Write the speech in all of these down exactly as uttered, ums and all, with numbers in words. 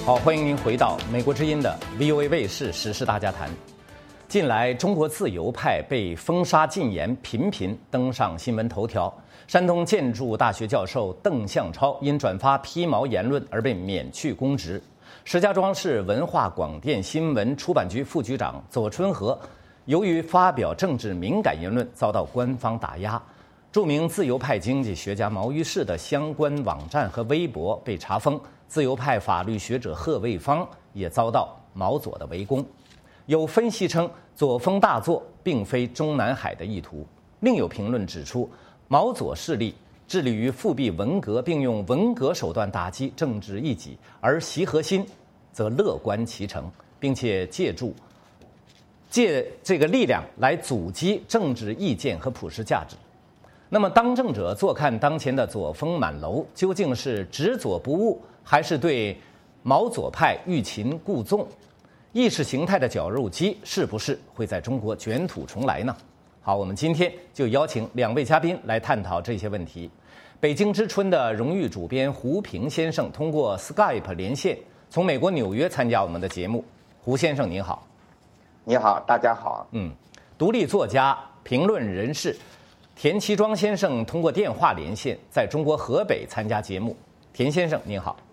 好，欢迎您回到美国之音的 V O A 卫视时事大家谈。近来，中国自由派被封杀禁言频频登上新闻头条。山东建筑大学教授邓向超因转发披毛言论而被免去公职。石家庄市文化广电新闻出版局副局长左春和，由于发表政治敏感言论，遭到官方打压。著名自由派经济学家毛于轼的相关网站和微博被查封。自由派法律学者贺卫方也遭到毛左的围攻。有分析称，左封大作并非中南海的意图。另有评论指出，毛左势力致力于复辟文革，并用文革手段打击政治异己，而习核心则乐观其成，并且借助借这个力量来阻击政治意见和普世价值。那么，当政者坐看当前的左风满楼，究竟是只左不误，还是对毛左派欲擒故纵？意识形态的绞肉机是不是会在中国卷土重来呢？好，我们今天就邀请两位嘉宾来探讨这些问题。北京之春的荣誉主编胡平先生通过 Skype 连线，从美国纽约参加我们的节目。胡先生您好。 你好，大家好。 嗯，独立作家、评论人士田其庄先生通过电话连线，在中国河北参加节目。田先生您好。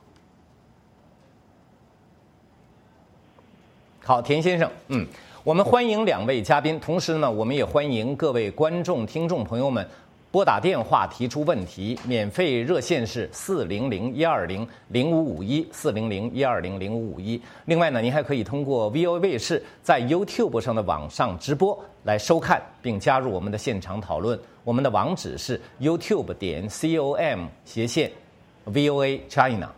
好，田先生，嗯，我们欢迎两位嘉宾，同时呢，我们也欢迎各位观众、听众朋友们拨打电话提出问题，免费热线是四零零一二零零五五一四零零一二零零五五一。另外呢，您还可以通过 V O A 卫视在 YouTube 上的网上直播来收看并加入我们的现场讨论。我们的网址是 YouTube 点 com 斜线 V O A China。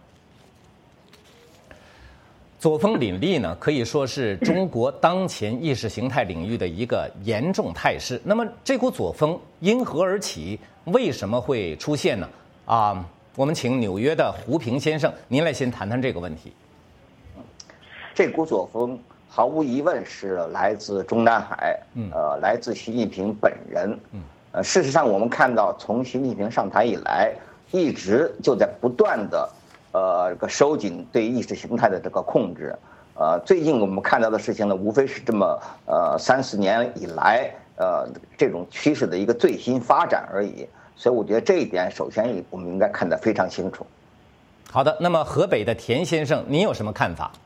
左风凛冽呢，可以说是中国当前意识形态领域的一个严重态势。那么，这股左风因何而起？为什么会出现呢？啊，我们请纽约的胡平先生，您来先谈谈这个问题。 这股左风毫无疑问是来自中南海，呃，来自习近平本人。呃，事实上，我们看到从习近平上台以来，一直就在不断的。呃，这个收紧对意识形态的这个控制，呃，最近我们看到的事情呢，无非是这么呃三四年以来，呃，这种趋势的一个最新发展而已。所以我觉得这一点，首先我们应该看得非常清楚。 好的，那么河北的田先生，您有什么看法？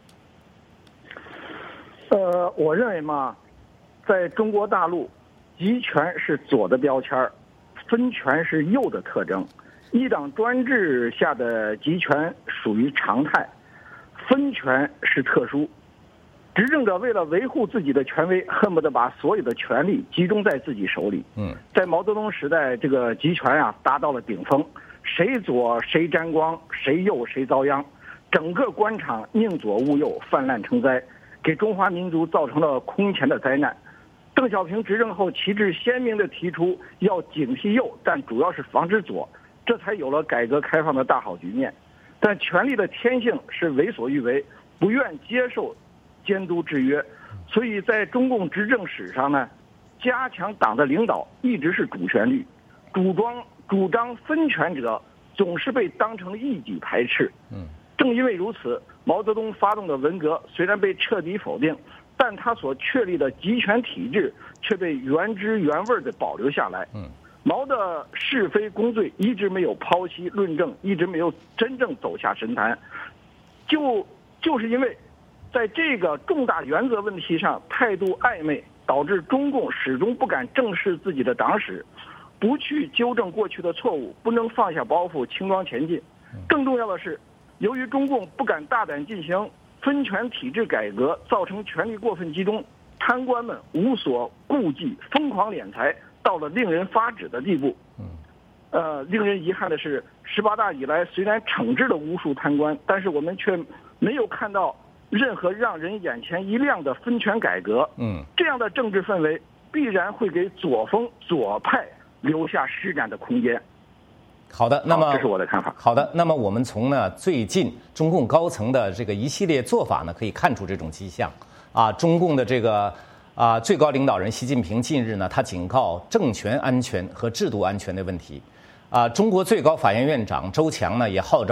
呃，我认为嘛，在中国大陆，集权是左的标签，分权是右的特征。一党专制下的集权属于常态，分权是特殊。执政者为了维护自己的权威，恨不得把所有的权力集中在自己手里。嗯，在毛泽东时代，这个集权啊达到了顶峰，谁左谁沾光，谁右谁遭殃，整个官场宁左勿右，泛滥成灾，给中华民族造成了空前的灾难。邓小平执政后，旗帜鲜明地提出要警惕右，但主要是防止左。这才有了改革开放的大好局面，但权力的天性是为所欲为，不愿接受监督制约，所以在中共执政史上呢，加强党的领导一直是主旋律，主张主张分权者总是被当成异己排斥。嗯，正因为如此，毛泽东发动的文革虽然被彻底否定，但他所确立的集权体制却被原汁原味地保留下来。嗯。毛的是非公罪一直没有剖析论证，一直没有真正走下神坛，就就是因为在这个重大原则问题上态度暧昧，导致中共始终不敢正视自己的党史，不去纠正过去的错误，不能放下包袱轻装前进。更重要的是，由于中共不敢大胆进行分权体制改革，造成权力过分集中，贪官们无所顾忌，疯狂敛财，到了令人发指的地步。呃，令人遗憾的是，十八大以来虽然惩治了无数贪官，但是我们却没有看到任何让人眼前一亮的分权改革。嗯，这样的政治氛围必然会给左风左派留下施展的空间。 好的，那么这是我的看法。 好的，那么我们从呢最近中共高层的这个一系列做法呢，可以看出这种迹象。啊，中共的这个啊最高领导人习近平近日呢，他警告政权安全和制度安全的问题。啊，中国最高法院院长周强呢也号召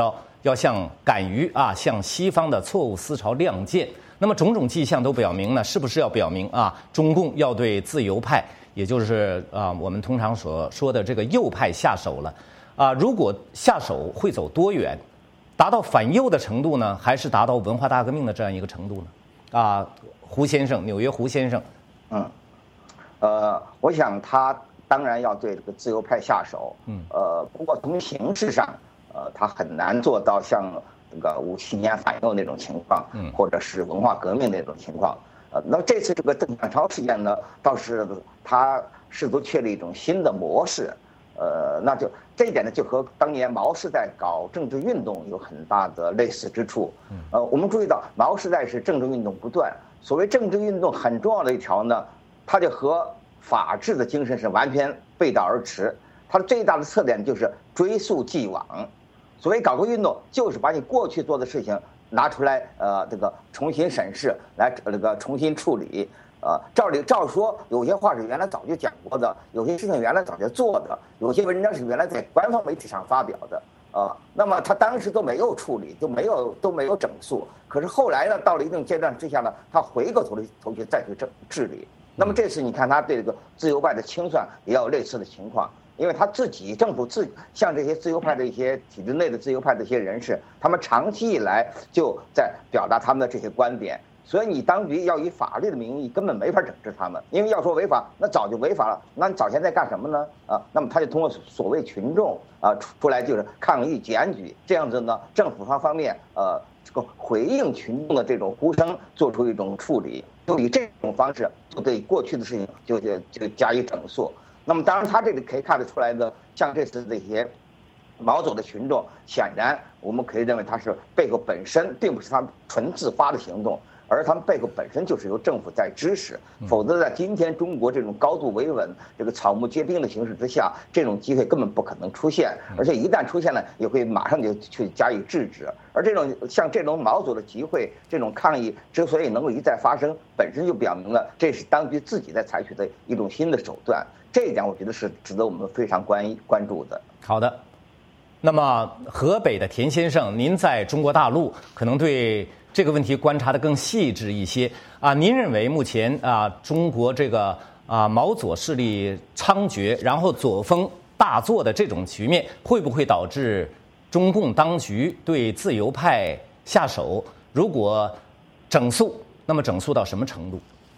要向敢于啊向西方的错误思潮亮剑。那么种种迹象都表明呢，是不是要表明啊，中共要对自由派，也就是啊我们通常所说的这个右派下手了？啊，如果下手会走多远？达到反右的程度呢，还是达到文化大革命的这样一个程度呢？啊，胡先生，纽约胡先生， 嗯，呃，我想他当然要对这个自由派下手，嗯，呃，不过从形式上，呃，他很难做到像这个五七年反右那种情况，嗯，或者是文化革命那种情况。呃，那这次这个邓小超事件呢，倒是他试图确立一种新的模式。呃，那就这一点呢，就和当年毛时代搞政治运动有很大的类似之处。呃，我们注意到毛时代是政治运动不断，所谓政治运动很重要的一条呢，它就和法治的精神是完全背道而驰。它的最大的特点就是追溯既往。所谓搞个运动，就是把你过去做的事情拿出来，呃，这个重新审视，来这个重新处理。呃，照理照说，有些话是原来早就讲过的，有些事情原来早就做的，有些文章是原来在官方媒体上发表的，呃，那么他当时都没有处理，都没有都没有整肃。可是后来呢，到了一定阶段之下呢，他回过头来头去再去整治理。那么这次你看他对这个自由派的清算也有类似的情况，因为他自己政府自像这些自由派的一些体制内的自由派的一些人士，他们长期以来就在表达他们的这些观点。所以你当局要以法律的名义根本没法整治他们，因为要说违法，那早就违法了。那你早前在干什么呢？啊，那么他就通过所谓群众啊出来就是抗议检举，这样子呢，政府方方面呃这个回应群众的这种呼声，做出一种处理，就以这种方式就对过去的事情就就就加以整肃。那么当然他这里可以看得出来的，像这次这些毛左的群众，显然我们可以认为他是背后本身并不是他纯自发的行动。而他们背后本身就是由政府在支持，否则在今天中国这种高度维稳、这个草木皆兵的形势之下，这种机会根本不可能出现。而且一旦出现了，也会马上就去加以制止。而这种像这种毛左的集会、这种抗议之所以能够一再发生，本身就表明了这是当局自己在采取的一种新的手段。这一点我觉得是值得我们非常关关注的。 好的，那么河北的田先生，您在中国大陆可能对这个问题观察得更细致一些啊，您认为目前啊中国这个啊毛左势力猖獗，然后左风大作的这种局面，会不会导致中共当局对自由派下手？如果整肃，那么整肃到什么程度？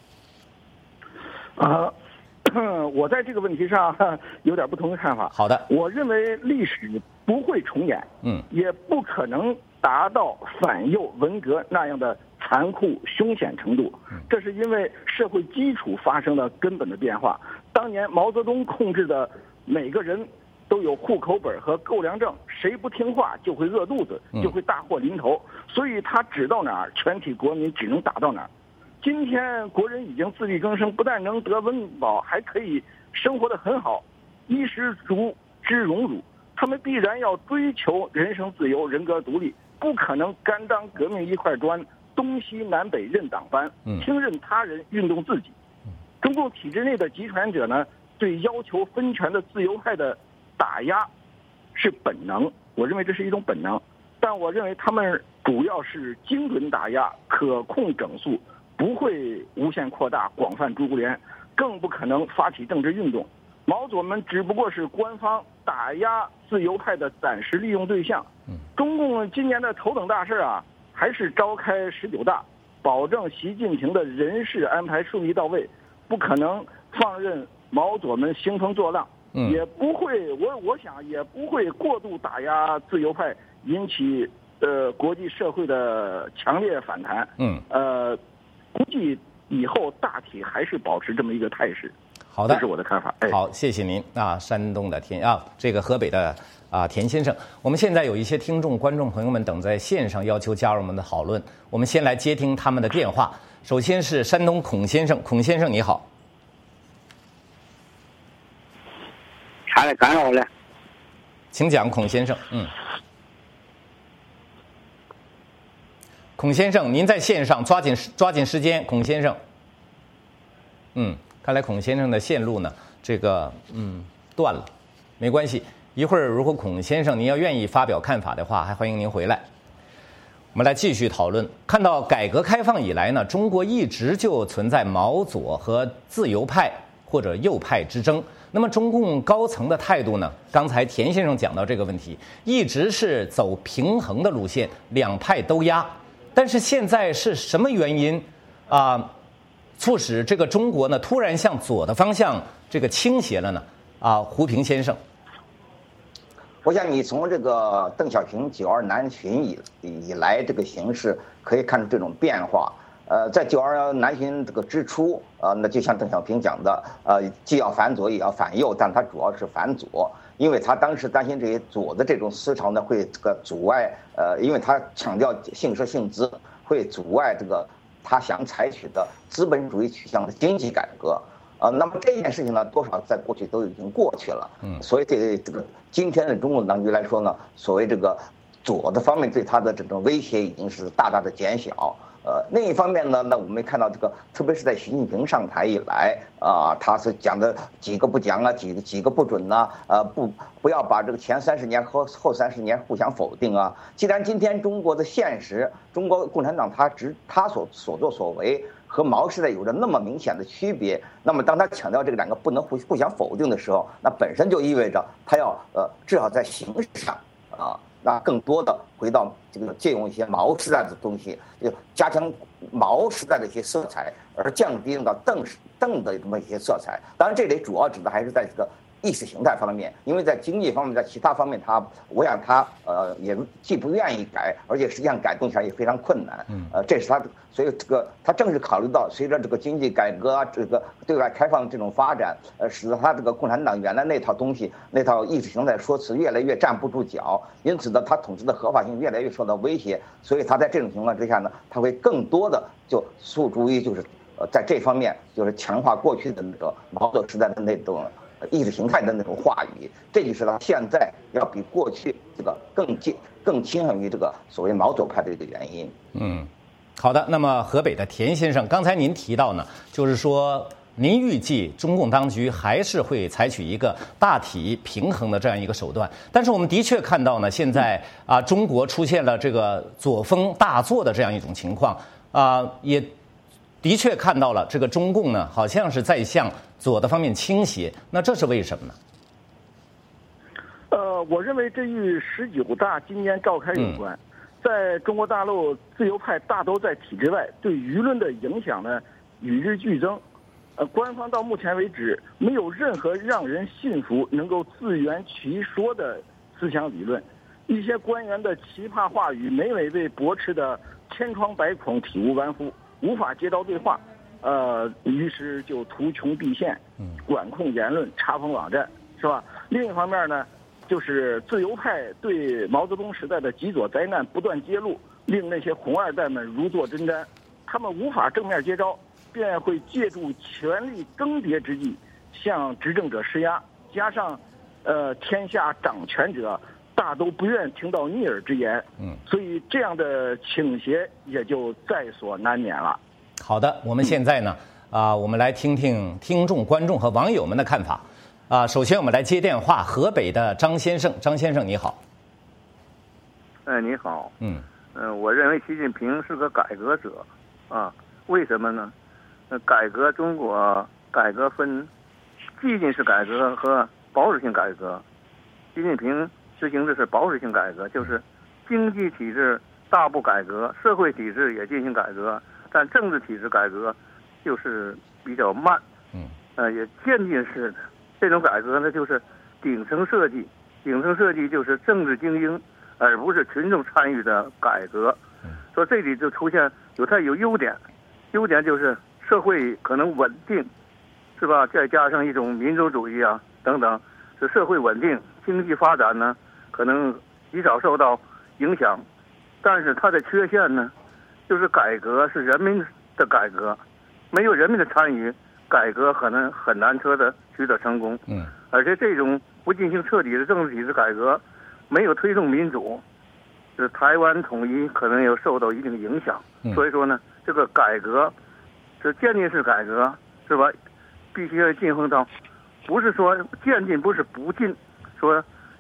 啊、呃，我在这个问题上有点不同的看法。 好的， 我认为历史不会重演，嗯，也不可能达到反右文革那样的残酷凶险程度，这是因为社会基础发生了根本的变化。当年毛泽东控制的每个人都有户口本和购粮证，谁不听话就会饿肚子，就会大祸临头，所以他指到哪儿，全体国民只能打到哪儿。今天国人已经自力更生，不但能得温饱，还可以生活得很好，衣食足知荣辱。他们必然要追求人生自由、人格独立，不可能甘当革命一块砖，东西南北任党班，听任他人运动自己。中共体制内的集权者呢，对要求分权的自由派的打压是本能，我认为这是一种本能，但我认为他们主要是精准打压、可控整肃，不会无限扩大、广泛株连，更不可能发起政治运动。毛左们只不过是官方打压自由派的暂时利用对象。中共今年的头等大事啊，还是召开十九大，保证习近平的人事安排顺利到位，不可能放任毛左们兴风作浪，也不会，我我想也不会过度打压自由派，引起呃国际社会的强烈反弹。嗯，呃，估计以后大体还是保持这么一个态势。 好的， 这是我的看法。哎、 好，谢谢您啊，山东的田啊，这个河北的啊田先生。我们现在有一些听众、观众朋友们等在线上，要求加入我们的讨论。我们先来接听他们的电话。首先是山东孔先生，孔先生你好。 他来干扰了， 请讲，孔先生。嗯，孔先生，您在线上，抓紧抓紧时间，孔先生。嗯。看来孔先生的线路呢，这个嗯断了，没关系。 一会儿如果孔先生您要愿意发表看法的话，还欢迎您回来。我们来继续讨论。看到改革开放以来呢，中国一直就存在毛左和自由派或者右派之争。那么中共高层的态度呢？刚才田先生讲到这个问题，一直是走平衡的路线，两派都压。但是现在是什么原因啊、呃，促使这个中国呢突然向左的方向这个倾斜了呢？啊，胡平先生。 我想你从这个邓小平九二南巡以以来这个形势可以看出这种变化。呃，在九二南巡这个之初，呃，那就像邓小平讲的，呃，既要反左也要反右，但他主要是反左，因为他当时担心这些左的这种思潮呢会这个阻碍，呃，因为他强调姓社姓资，会阻碍这个他想采取的资本主义取向的经济改革。呃，那么这件事情呢，多少在过去都已经过去了。嗯，所以对这个今天的中共当局来说呢，所谓这个左的方面对他的这种威胁已经是大大的减小。呃，另一方面呢，那我们看到这个，特别是在习近平上台以来啊、呃，他是讲的几个不讲啊，几个几个不准呐、啊，呃，不不要把这个前三十年和后三十年互相否定啊。既然今天中国的现实，中国共产党他只他所所作所为和毛时代有着那么明显的区别，那么当他强调这个两个不能互互相否定的时候，那本身就意味着他要呃至少在形式上啊。那更多的回到这个借用一些毛时代的东西，就加强毛时代的一些色彩，而降低到邓邓的这么一些色彩。当然，这里主要指的还是在这个意识形态方面，因为在经济方面，在其他方面他，我想他呃也既不愿意改，而且实际上改动起来也非常困难。嗯，呃，这是他，所以这个他正是考虑到随着这个经济改革啊，这个对外开放这种发展，呃，使得他这个共产党原来那套东西，那套意识形态说辞越来越站不住脚，因此呢，他统治的合法性越来越受到威胁，所以他在这种情况之下呢，他会更多的就诉诸于就是呃在这方面就是强化过去的那个毛泽东时代的那种意识形态的那种话语，这就是他现在要比过去这个更近更倾向于这个所谓毛左派的一个原因。 嗯，好的。那么河北的田先生，刚才您提到呢，就是说您预计中共当局还是会采取一个大体平衡的这样一个手段，但是我们的确看到呢，现在啊，中国出现了这个左风大作的这样一种情况啊，也的确看到了这个中共呢，好像是在向左的方面倾斜，那这是为什么呢？ 呃，我认为这与十九大今年召开有关。嗯、在中国大陆，自由派大都在体制外，对舆论的影响呢与日俱增。呃，官方到目前为止没有任何让人信服、能够自圆其说的思想理论。一些官员的奇葩话语，每每被驳斥的千疮百孔、体无完肤，无法接到对话。呃，于是就图穷匕现，管控言论，查封网站，是吧？另一方面呢，就是自由派对毛泽东时代的极左灾难不断揭露，令那些红二代们如坐针毡，他们无法正面接招，便会借助权力更迭之际向执政者施压，加上，呃，天下掌权者大都不愿听到逆耳之言，嗯，所以这样的倾斜也就在所难免了。 好的，我们现在呢，啊、呃，我们来听听听众、观众和网友们的看法。啊、呃，首先我们来接电话，河北的张先生，张先生你好。 哎，你好。嗯嗯、呃，我认为习近平是个改革者，啊，为什么呢？呃，改革中国改革分激进式改革和保守性改革。习近平实行的是保守性改革，就是经济体制大步改革，社会体制也进行改革。但政治体制改革就是比较慢，嗯，呃，也渐进式的这种改革呢，就是顶层设计，顶层设计就是政治精英，而不是群众参与的改革。所以这里就出现有它有优点，优点就是社会可能稳定，是吧？再加上一种民族主义啊等等，是社会稳定，经济发展呢可能极少受到影响，但是它的缺陷呢？就是改革是人民的改革，没有人民的参与，改革可能很难取得取得成功。嗯，而且这种不进行彻底的政治体制改革，没有推动民主，是台湾统一可能有受到一定影响。嗯、所以说呢，这个改革是渐进式改革，是吧？必须要进行到，不是说渐进，不是不进，说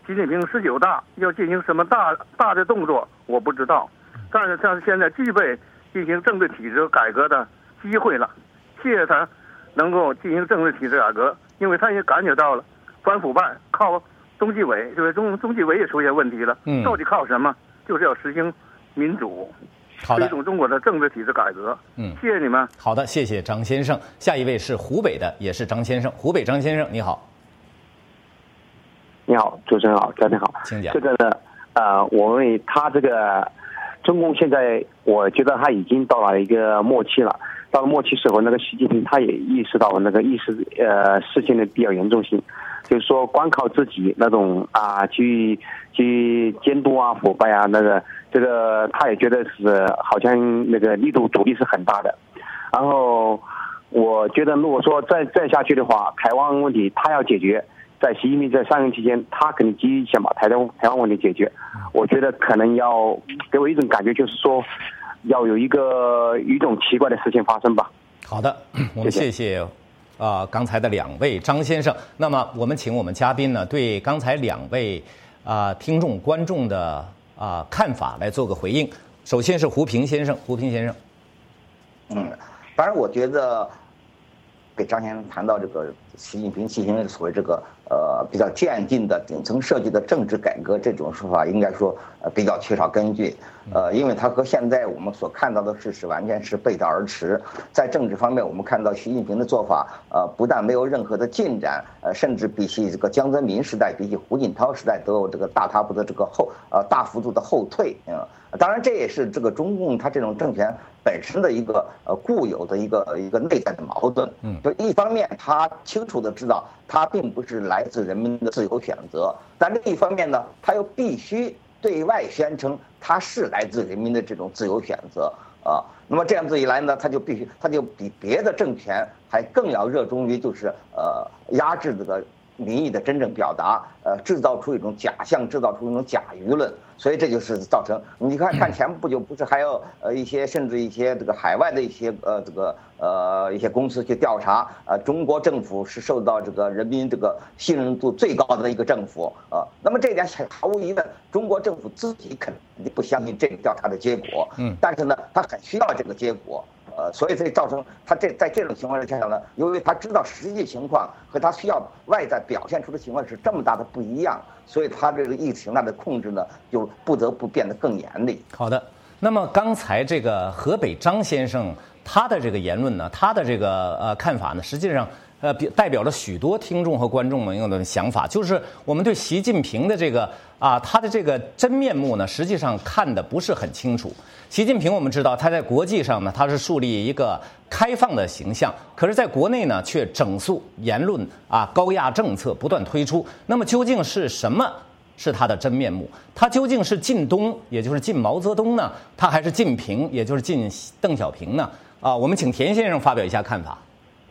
习近平十九大要进行什么大大的动作，我不知道。但是他现在具备进行政治体制改革的机会了，谢谢他能够进行政治体制改革，因为他也感觉到了反腐败靠中纪委，就是中中纪委也出现问题了，嗯，到底靠什么？就是要实行民主，推动中国的政治体制改革。嗯，谢谢你们。 好的，谢谢张先生。下一位是湖北的，也是张先生。湖北张先生，你好。 你好，主持人好，嘉宾好。 请讲。 这个呢，呃，我认为他这个中共现在，我觉得他已经到了一个末期了。到了末期时候，那个习近平他也意识到那个意识呃事情的比较严重性，就是说光靠自己那种啊去去监督啊腐败啊那个这个他也觉得是好像那个力度阻力是很大的。然后我觉得如果说再再下去的话，台湾问题他要解决。在习近平在上任期间，他肯定积极想把台湾台湾问题解决。我觉得可能要给我一种感觉，就是说要有一个一种奇怪的事情发生吧。 好的，我们谢谢啊、呃、刚才的两位张先生。那么我们请我们嘉宾呢，对刚才两位啊、呃、听众观众的啊、呃、看法来做个回应。首先是胡平先生，胡平先生。 嗯，当然我觉得给张先生谈到这个习近平进行所谓这个呃比较渐进的顶层设计的政治改革这种说法，应该说呃比较缺少根据，呃，因为它和现在我们所看到的事实完全是背道而驰。在政治方面，我们看到习近平的做法，呃，不但没有任何的进展，呃，甚至比起这个江泽民时代，比起胡锦涛时代，都有这个大踏步的这个后呃大幅度的后退。嗯，当然这也是这个中共它这种政权本身的一个呃固有的一个一个内在的矛盾。嗯，就一方面他清楚的知道它并不是来自人民的自由选择，但另一方面呢，他又必须对外宣称它是来自人民的这种自由选择啊。那么这样子一来呢，他就必须他就比别的政权还更要热衷于就是呃压制这个民意的真正表达，呃，制造出一种假象，制造出一种假舆论，所以这就是造成你看看前不久不是还有呃一些甚至一些这个海外的一些呃这个呃一些公司去调查，呃中国政府是受到这个人民这个信任度最高的一个政府啊、呃，那么这一点毫无疑问，中国政府自己肯定不相信这个调查的结果，嗯，但是呢，他很需要这个结果。呃，所以这造成他这在这种情况之下呢，由于他知道实际情况和他需要外在表现出的情况是这么大的不一样，所以他这个意识形态的控制呢，就不得不变得更严厉。 好的，那么刚才这个河北张先生他的这个言论呢，他的这个呃看法呢，实际上呃代表了许多听众和观众朋友的想法，就是我们对习近平的这个啊他的这个真面目呢，实际上看的不是很清楚。习近平我们知道他在国际上呢，他是树立一个开放的形象，可是在国内呢却整肃言论啊，高压政策不断推出。那么究竟是什么是他的真面目？他究竟是晋东，也就是晋毛泽东呢，他还是晋平，也就是晋邓小平呢？啊，我们请田先生发表一下看法。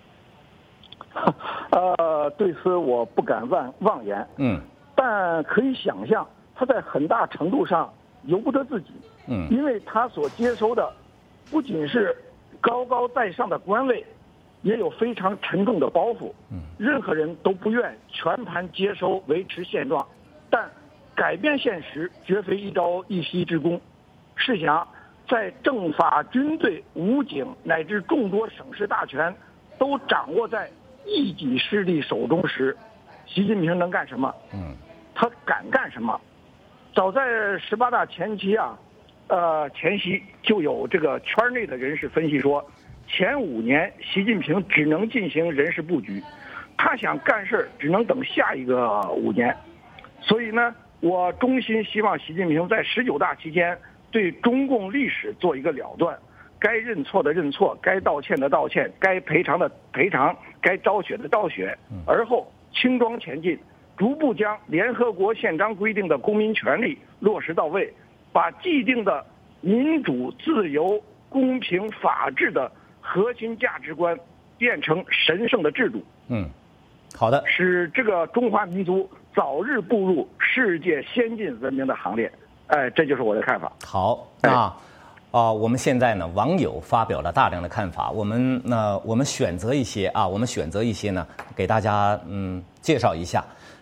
呃，对此我不敢妄妄言，嗯，但可以想象他在很大程度上由不得自己。嗯，因为他所接收的不仅是高高在上的官位，也有非常沉重的包袱。嗯，任何人都不愿全盘接收维持现状，但改变现实绝非一朝一夕之功。试想，在政法、军队、武警乃至众多省市大权都掌握在一己势力手中时，习近平能干什么？嗯，他敢干什么？早在十八大前期啊。呃，前夕就有这个圈内的人士分析说，前五年习近平只能进行人事布局，他想干事只能等下一个五年。所以呢，我衷心希望习近平在十九大期间对中共历史做一个了断，该认错的认错，该道歉的道歉，该赔偿的赔偿，该昭雪的昭雪，而后轻装前进，逐步将联合国宪章规定的公民权利落实到位。把既定的民主、自由、公平、法治的核心价值观变成神圣的制度。嗯， 好的， 使这个中华民族早日步入世界先进文明的行列。哎，这就是我的看法。 好，那啊、呃，我们现在呢，网友发表了大量的看法，我们呢，我们选择一些啊，我们选择一些呢，给大家嗯介绍一下。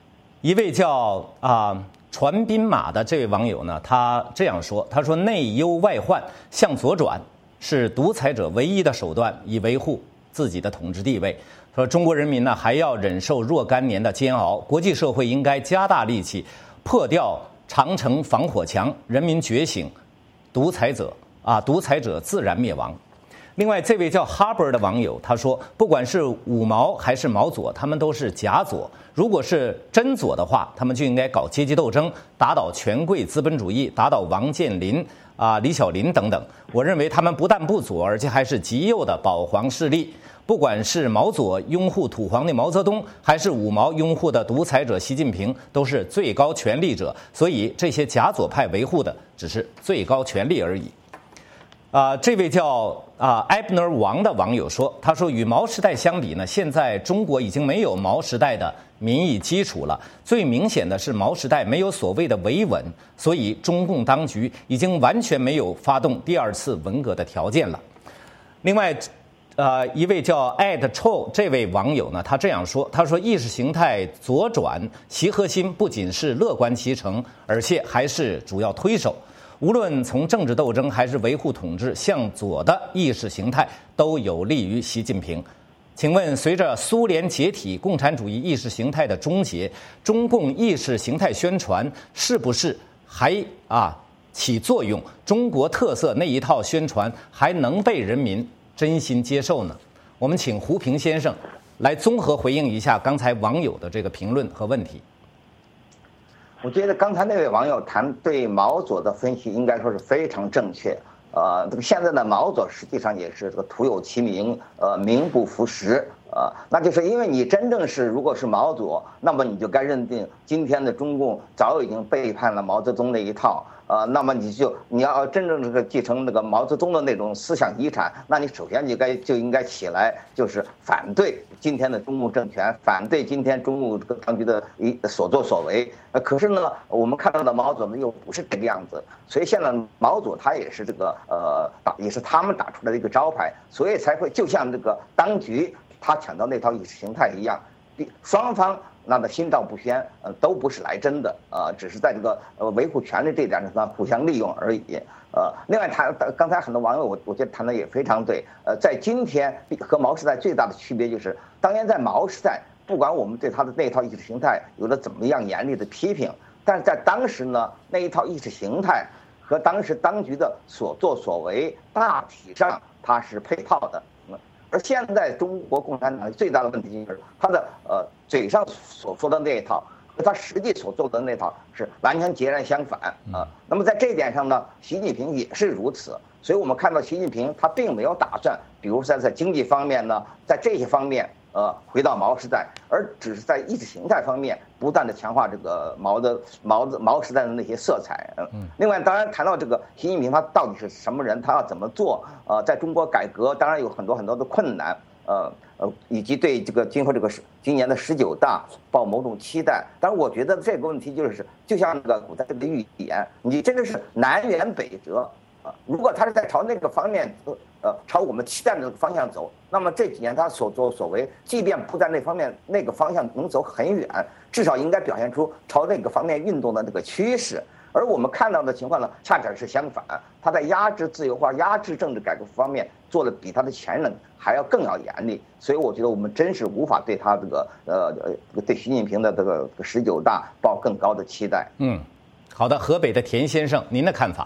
一位叫啊传兵马的这位网友呢，他这样说：“他说内忧外患向左转是独裁者唯一的手段，以维护自己的统治地位。说中国人民呢还要忍受若干年的煎熬，国际社会应该加大力气破掉长城防火墙，人民觉醒，独裁者啊独裁者自然灭亡。”另外，这位叫哈伯的网友他说，不管是五毛还是毛左，他们都是假左。如果是真左的话，他们就应该搞阶级斗争，打倒权贵资本主义，打倒王健林啊、李小林等等。我认为他们不但不左，而且还是极右的保皇势力。不管是毛左拥护土皇帝毛泽东，还是五毛拥护的独裁者习近平，都是最高权力者。所以这些假左派维护的只是最高权力而已。啊、呃，这位叫啊埃布纳王的网友说，他说与毛时代相比呢，现在中国已经没有毛时代的民意基础了。最明显的是毛时代没有所谓的维稳，所以中共当局已经完全没有发动第二次文革的条件了。另外，呃，一位叫艾德臭这位网友呢，他这样说，他说意识形态左转，习核心不仅是乐观其成，而且还是主要推手。无论从政治斗争还是维护统治，向左的意识形态都有利于习近平。请问，随着苏联解体、共产主义意识形态的终结，中共意识形态宣传是不是还啊起作用？中国特色那一套宣传还能被人民真心接受呢？我们请胡平先生来综合回应一下刚才网友的这个评论和问题。 我觉得刚才那位网友谈对毛左的分析应该说是非常正确。呃，这个现在的毛左实际上也是这个徒有其名，呃，名不符实。呃，那就是因为你真正是如果是毛左，那么你就该认定今天的中共早已经背叛了毛泽东那一套。呃，那么你就你要真正这个继承那个毛泽东的那种思想遗产，那你首先就该就应该起来，就是反对今天的中共政权，反对今天中共这个当局的一所作所为。呃，可是呢，我们看到的毛左呢又不是这个样子，所以现在毛左他也是这个呃打也是他们打出来的一个招牌，所以才会就像这个当局他抢到那套意识形态一样，双方那么心照不宣，呃，都不是来真的，呃，只是在这个呃维护权力这一点上互相利用而已，呃，另外谈刚才很多网友我我觉得谈的也非常对，呃，在今天和毛时代最大的区别就是，当年在毛时代，不管我们对他的那套意识形态有了怎么样严厉的批评，但是在当时呢，那一套意识形态和当时当局的所作所为大体上它是配套的。而现在中国共产党最大的问题就是他的呃嘴上所说的那一套和他实际所做的那套是完全截然相反啊。那么在这一点上呢，习近平也是如此。所以我们看到习近平他并没有打算，比如说在经济方面呢，在这些方面呃回到毛时代，而只是在意识形态方面不断的强化这个毛的毛的毛时代的那些色彩。嗯，另外当然谈到这个习近平他到底是什么人，他要怎么做？呃，在中国改革当然有很多很多的困难，呃呃，以及对这个今后这个今年的十九大抱某种期待。但是我觉得这个问题就是就像那个古代这个寓言，你真的是南辕北辙。啊，如果他是在朝那个方面，呃，朝我们期待的那个方向走，那么这几年他所作所为，即便不在那方面那个方向能走很远，至少应该表现出朝那个方面运动的这个趋势。而我们看到的情况呢，恰恰是相反，他在压制自由化、压制政治改革方面做的比他的前任还要更要严厉。所以我觉得我们真是无法对他这个呃呃对习近平的这个十九大抱更高的期待。 嗯，好的，河北的田先生，您的看法？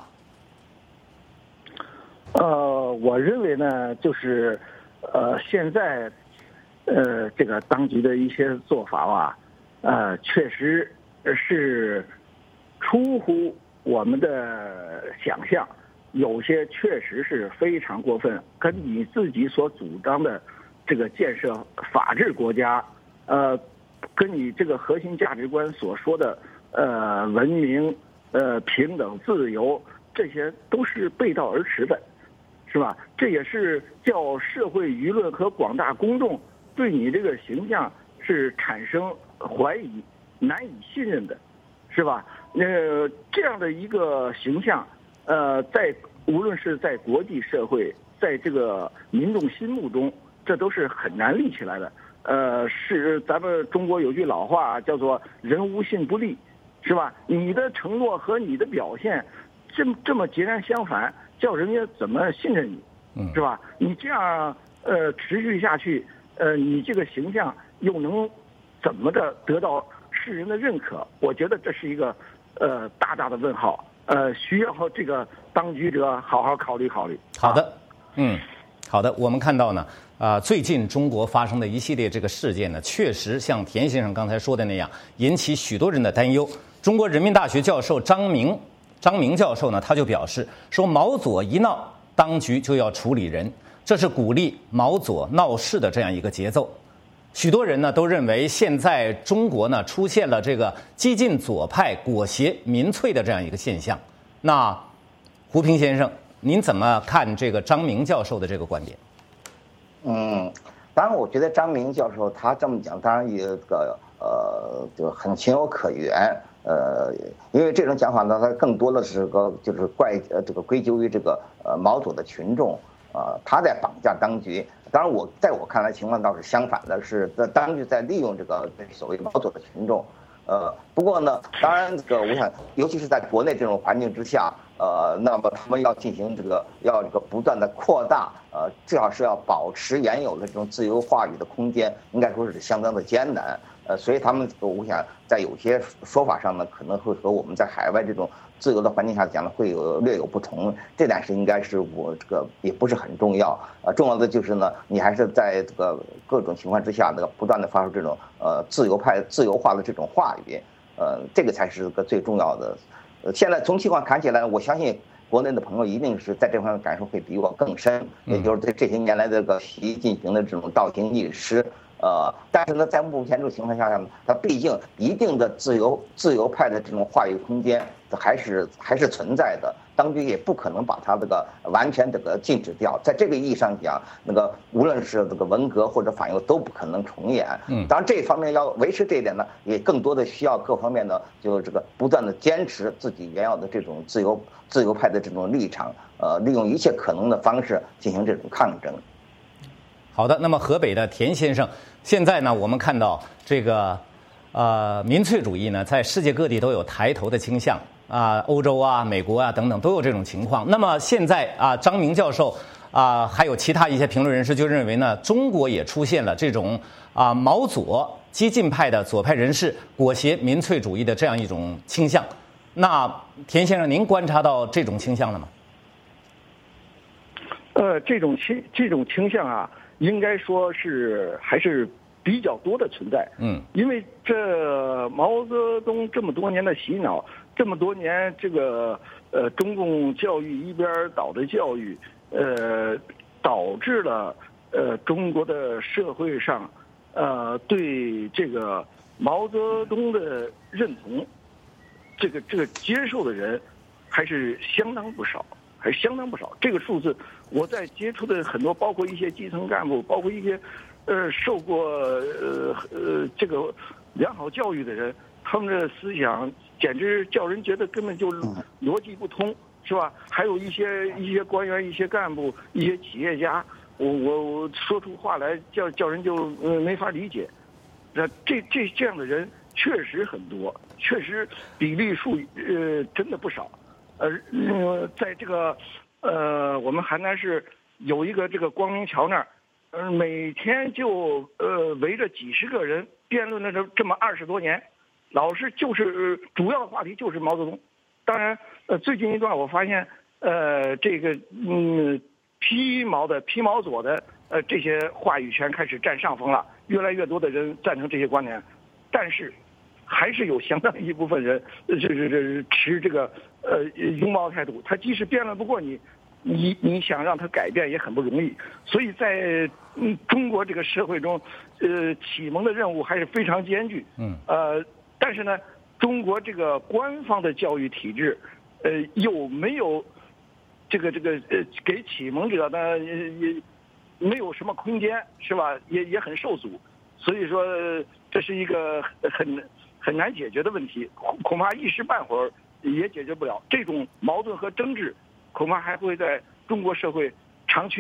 呃，我认为呢，就是，呃，现在，呃，这个当局的一些做法吧，呃，确实是出乎我们的想象，有些确实是非常过分，跟你自己所主张的这个建设法治国家，呃，跟你这个核心价值观所说的呃文明、呃平等、自由，这些都是背道而驰的。是吧？这也是叫社会舆论和广大公众对你这个形象是产生怀疑、难以信任的，是吧？呃，这样的一个形象，呃，在无论是在国际社会，在这个民众心目中，这都是很难立起来的。 呃，是咱们中国有句老话叫做“人无信不立”，是吧？你的承诺和你的表现这么这么截然相反，叫人家怎么信任你，是吧？你这样呃持续下去，呃，你这个形象又能怎么的得到世人的认可？我觉得这是一个呃大大的问号，呃，需要这个当局者好好考虑考虑。 好的，嗯。好的，我们看到呢，啊、呃，最近中国发生的一系列这个事件呢，确实像田先生刚才说的那样，引起许多人的担忧。中国人民大学教授张明，张明教授呢，他就表示说，毛左一闹，当局就要处理人，这是鼓励毛左闹事的这样一个节奏。许多人呢都认为，现在中国呢出现了这个激进左派裹挟民粹的这样一个现象。那胡平先生，您怎么看这个张明教授的这个观点？ 嗯，当然，我觉得张明教授他这么讲，当然也这个呃，就很情有可原。呃，因为这种讲法呢，它更多的是个就是怪呃这个归咎于这个呃毛左的群众，呃，他在绑架当局。当然我在我看来情况倒是相反的，是当局在利用这个所谓毛左的群众。呃，不过呢，当然这个我想，尤其是在国内这种环境之下，呃，那么他们要进行这个要这个不断的扩大，呃，至少是要保持原有的这种自由话语的空间，应该说是相当的艰难。呃，所以他们我想在有些说法上呢，可能会和我们在海外这种自由的环境下讲的会有略有不同，这点是应该是我这个也不是很重要。呃，重要的就是呢，你还是在这个各种情况之下，那个不断的发出这种呃自由派自由化的这种话语，呃，这个才是个最重要的。呃，现在从情况看起来，我相信国内的朋友一定是在这方面感受会比我更深，也就是对这些年来这个习近平的这种倒行逆施。呃，但是呢，在目前这种情况下呢，它毕竟一定的自由自由派的这种话语空间还是还是存在的，当局也不可能把它这个完全这个禁止掉。在这个意义上讲，那个无论是这个文革或者反右都不可能重演。嗯，当然这方面要维持这一点呢，也更多的需要各方面的就这个不断的坚持自己原有的这种自由自由派的这种立场，呃，利用一切可能的方式进行这种抗争。 好的，那么河北的田先生，现在呢，我们看到这个，呃，民粹主义呢，在世界各地都有抬头的倾向啊，欧洲啊、美国啊等等都有这种情况。那么现在啊，张明教授啊，还有其他一些评论人士就认为呢，中国也出现了这种啊毛左激进派的左派人士裹挟民粹主义的这样一种倾向。那田先生，您观察到这种倾向了吗？ 呃，这种倾这种倾向啊。应该说是还是比较多的存在，嗯，因为这毛泽东这么多年的洗脑，这么多年这个呃中共教育一边倒的教育，呃，导致了呃中国的社会上，呃对这个毛泽东的认同，这个这个接受的人还是相当不少。还相当不少，这个数字我在接触的很多，包括一些基层干部，包括一些，呃，受过呃呃这个良好教育的人，他们的思想简直叫人觉得根本就逻辑不通，是吧？还有一些一些官员、一些干部、一些企业家，我我我说出话来叫叫人就呃没法理解。那这这这样的人确实很多，确实比例数呃真的不少。呃，在这个，呃，我们邯郸市有一个这个光明桥那儿，呃，每天就呃围着几十个人辩论了这这么二十多年，老是就是主要的话题就是毛泽东。当然，呃，最近一段我发现，呃，这个嗯批毛的批毛左的呃这些话语权开始占上风了，越来越多的人赞成这些观点，但是。还是有相当一部分人，就是这持这个呃拥抱态度。他即使辩论不过你，你你想让他改变也很不容易。所以在嗯中国这个社会中，呃启蒙的任务还是非常艰巨。嗯。呃，但是呢，中国这个官方的教育体制，呃有没有这个这个呃给启蒙者呢也也没有什么空间，是吧？也也很受阻。所以说这是一个很。很难解决的问题，恐怕一时半会儿也解决不了。这种矛盾和争执，恐怕还会在中国社会长期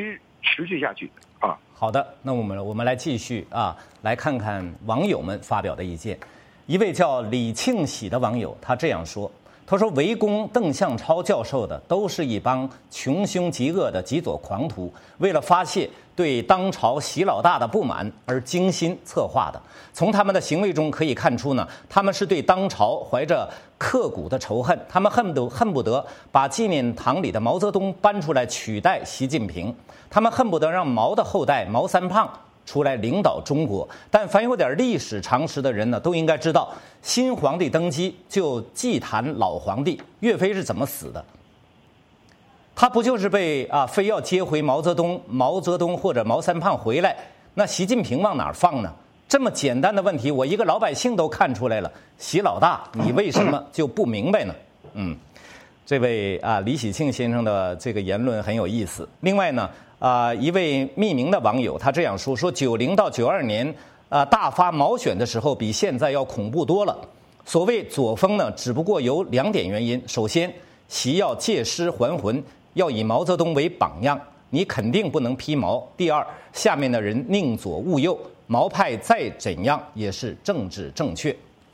持续下去啊。 好的，那我们我们来继续啊，来看看网友们发表的意见。一位叫李庆喜的网友，他这样说。他说：“围攻邓向超教授的都是一帮穷凶极恶的极左狂徒，为了发泄对当朝习老大的不满而精心策划的。从他们的行为中可以看出呢，他们是对当朝怀着刻骨的仇恨，他们恨不得恨不得把纪念堂里的毛泽东搬出来取代习近平，他们恨不得让毛的后代毛三胖出来领导中国。但凡有点历史常识的人呢，都应该知道，新皇帝登基就祭坛老皇帝。岳飞是怎么死的？他不就是被啊非要接回毛泽东、毛泽东或者毛三胖回来？那习近平往哪儿放呢？这么简单的问题，我一个老百姓都看出来了。习老大，你为什么就不明白呢？嗯，这位啊李喜庆先生的这个言论很有意思。另外呢，啊、呃、一位匿名的网友他这样说：说九零到九二年啊、呃、大发毛选的时候，比现在要恐怖多了。所谓左风呢，只不过有两点原因：首先，习要借尸还魂，要以毛泽东为榜样，你肯定不能披毛；第二，下面的人宁左勿右，毛派再怎样也是政治正确。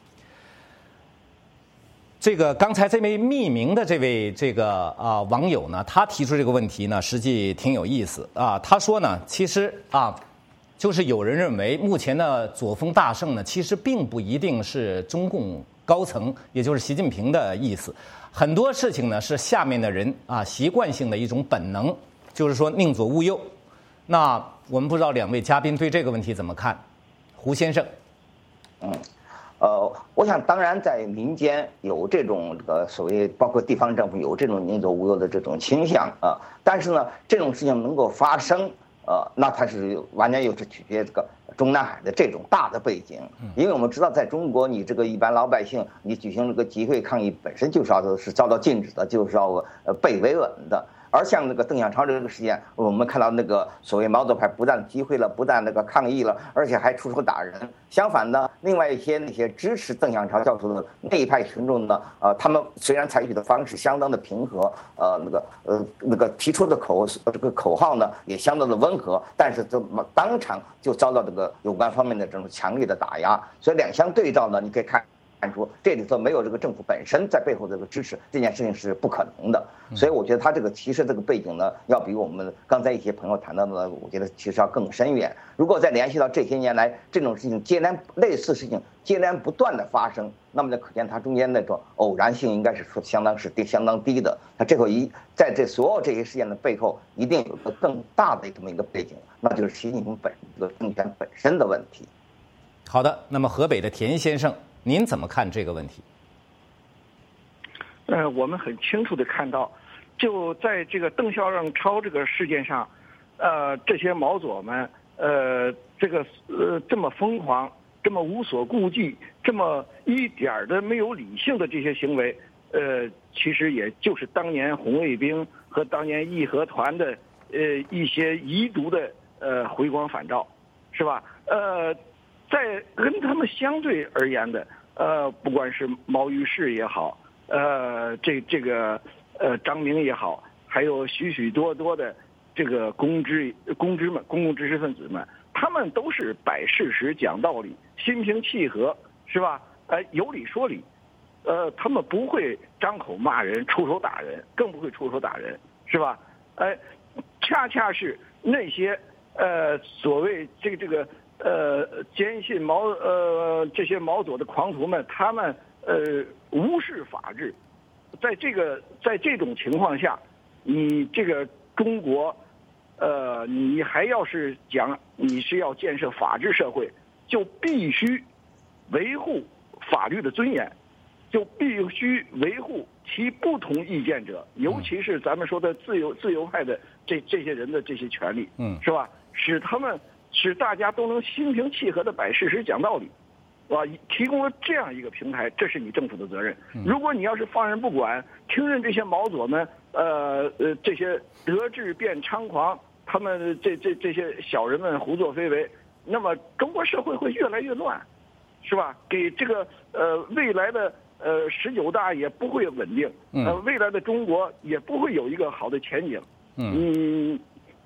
这个刚才这位匿名的这位这个啊、呃、网友呢，他提出这个问题呢，实际挺有意思啊。他说呢，其实啊，就是有人认为目前的左风大盛呢，其实并不一定是中共高层，也就是习近平的意思。很多事情呢是下面的人啊习惯性的一种本能，就是说宁左勿右。那我们不知道两位嘉宾对这个问题怎么看？胡先生， 嗯。呃，我想，当然，在民间有这种这个所谓，包括地方政府有这种宁左勿右的这种倾向啊。但是呢，这种事情能够发生，呃，那它是完全又是取决于这个中南海的这种大的背景。因为我们知道，在中国，你这个一般老百姓，你举行这个集会抗议，本身就是要是遭到禁止的，就是要呃被维稳的。而像那个邓小平这个事件，我们看到那个所谓毛左派不但集会了，不但那个抗议了，而且还出手打人。相反呢，另外一些那些支持邓小平教授的那一派群众呢，呃，他们虽然采取的方式相当的平和，呃，那个呃那个提出的口这个口号呢也相当的温和，但是这当场就遭到这个有关方面的这种强烈的打压。所以两相对照呢，你可以看。看出这里头没有这个政府本身在背后的这个支持，这件事情是不可能的。所以我觉得他这个其实这个背景呢，要比我们刚才一些朋友谈到的，我觉得其实要更深远。如果再联系到这些年来这种事情接连类似事情接连不断的发生，那么就可见它中间那种偶然性应该是说相当是低相当低的。它这会一在这所有这些事件的背后，一定有个更大的这么一个背景，那就是习近平本这个政权本身的问题。 好的，那么河北的田先生。您怎么看这个问题？ 呃，我们很清楚地看到，就在这个邓小超这个事件上，呃，这些毛左们，呃，这个呃这么疯狂、这么无所顾忌、这么一点儿的没有理性的这些行为，呃，其实也就是当年红卫兵和当年义和团的呃一些遗毒的呃回光返照，是吧？呃。在跟他们相对而言的，呃，不管是毛于轼也好，呃，这这个呃张明也好，还有许许多多的这个公知公知们、公共知识分子们，他们都是摆事实、讲道理、心平气和，是吧？呃，有理说理，呃，他们不会张口骂人、出手打人，更不会出手打人，是吧？呃，恰恰是那些呃所谓这个这个。呃，坚信毛呃这些毛左的狂徒们，他们呃无视法治，在这个在这种情况下，你这个中国，呃，你还要是讲你是要建设法治社会，就必须维护法律的尊严，就必须维护其不同意见者，尤其是咱们说的自由自由派的这这些人的这些权利，嗯，是吧？使他们。使大家都能心平气和地摆事实、讲道理，啊，提供了这样一个平台，这是你政府的责任。如果你要是放任不管，听任这些毛左们，呃呃，这些得志变猖狂，他们这这这些小人们胡作非为，那么中国社会会越来越乱，是吧？给这个呃未来的呃十九大也不会稳定，呃，未来的中国也不会有一个好的前景。嗯。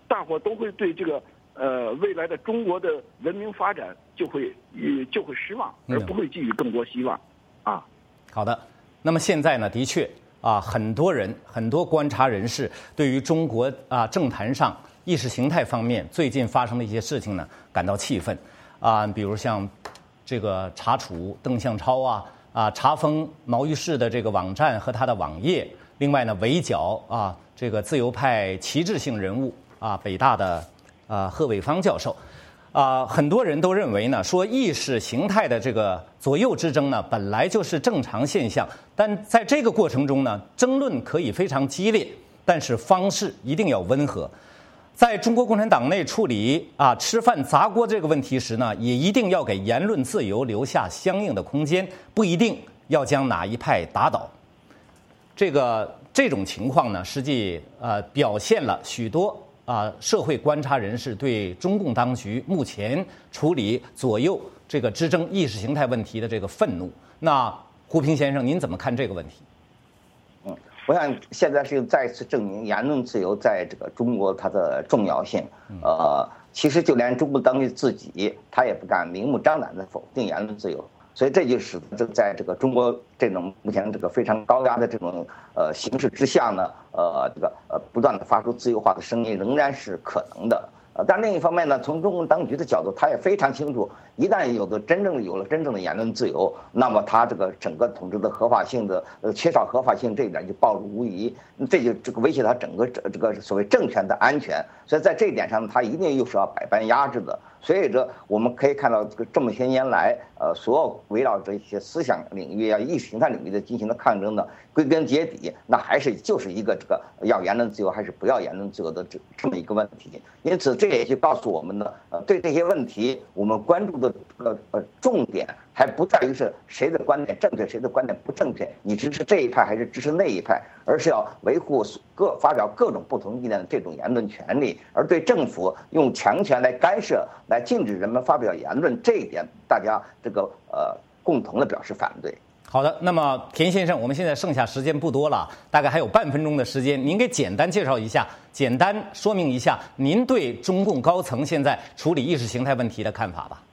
大伙都会对这个呃未来的中国的文明发展就会呃就会失望，而不会寄予更多希望啊。 好的，那么现在呢，的确啊，很多人很多观察人士对于中国啊政坛上意识形态方面最近发生的一些事情呢感到气愤啊，比如像这个查处邓向超啊啊查封毛于轼的这个网站和他的网页，另外呢围剿啊这个自由派旗帜性人物啊北大的啊贺伟方教授。啊、呃，很多人都认为呢，说意识形态的这个左右之争呢，本来就是正常现象，但在这个过程中呢，争论可以非常激烈，但是方式一定要温和。在中国共产党内处理啊吃饭砸锅这个问题时呢，也一定要给言论自由留下相应的空间，不一定要将哪一派打倒。这个这种情况呢，实际呃表现了许多。啊，社会观察人士对中共当局目前处理左右这个之争意识形态问题的这个愤怒，那胡平先生，您怎么看这个问题？ 嗯，我想现在是再次证明言论自由在这个中国它的重要性。呃，其实就连中国当局自己，他也不敢明目张胆地否定言论自由。所以这就使得在这个中国这种目前这个非常高压的这种呃形势之下呢，呃这个呃不断的发出自由化的声音仍然是可能的。呃，但另一方面呢，从中共当局的角度，他也非常清楚，一旦有的真正有了真正的言论自由，那么他这个整个统治的合法性的呃缺少合法性这一点就暴露无遗，这就这个威胁他整个这这个所谓政权的安全。所以在这一点上，他一定又是要百般压制的。所以这我们可以看到，这个这么些年来，呃，所有围绕着一些思想领域啊、意识形态领域的进行的抗争呢，归根结底，那还是就是一个这个要言论自由还是不要言论自由的这这么一个问题。因此，这也就告诉我们呢，呃，对这些问题，我们关注的呃呃重点还不在于是谁的观点正确，谁的观点不正确，你支持这一派还是支持那一派，而是要维护各发表各种不同意见的这种言论权利，而对政府用强权来干涉、来禁止人们发表言论，这一点大家这个呃共同的表示反对。 好的，那么田先生，我们现在剩下时间不多了，大概还有半分钟的时间，您给简单介绍一下，简单说明一下您对中共高层现在处理意识形态问题的看法吧。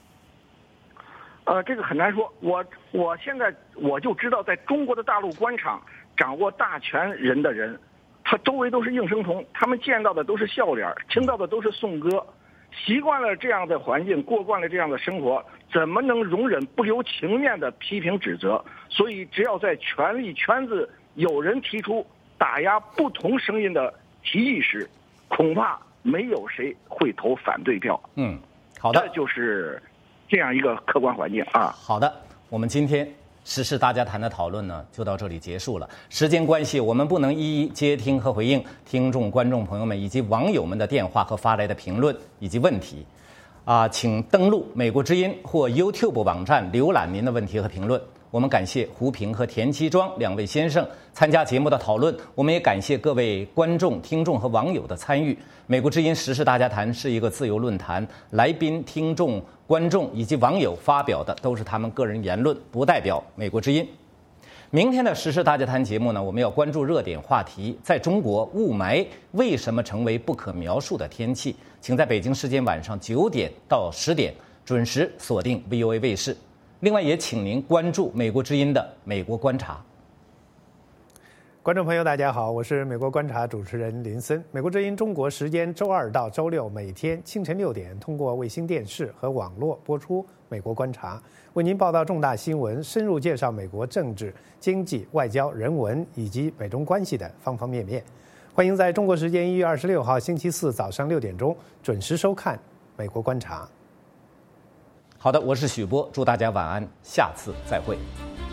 呃，这个很难说，我我现在我就知道，在中国的大陆官场掌握大权人的人，他周围都是应声虫，他们见到的都是笑脸，听到的都是颂歌，习惯了这样的环境，过惯了这样的生活，怎么能容忍不留情面的批评指责？所以，只要在权力圈子有人提出打压不同声音的提议时，恐怕没有谁会投反对票。 嗯，好的， 这就是这样一个客观环境啊。 好的，我们今天时事大家谈的讨论呢，就到这里结束了。时间关系，我们不能一一接听和回应听众、观众朋友们以及网友们的电话和发来的评论以及问题。啊，请登录美国之音或 YouTube 网站浏览您的问题和评论。我们感谢胡平和田七庄两位先生参加节目的讨论，我们也感谢各位观众、听众和网友的参与。美国之音时事大家谈是一个自由论坛，来宾、听众、观众以及网友发表的都是他们个人言论，不代表美国之音。明天的时事大家谈节目呢，我们要关注热点话题，在中国雾霾为什么成为不可描述的天气？请在北京时间晚上九点到十点准时锁定 V O A 卫视。另外，也请您关注美国之音的美国观察。 观众朋友，大家好，我是美国观察主持人林森。美国之音中国时间周二到周六每天清晨六点，通过卫星电视和网络播出美国观察，为您报道重大新闻，深入介绍美国政治、经济、外交、人文以及美中关系的方方面面。欢迎在中国时间一月二十六号星期四早上六点钟准时收看美国观察。 好的，我是许波，祝大家晚安，下次再会。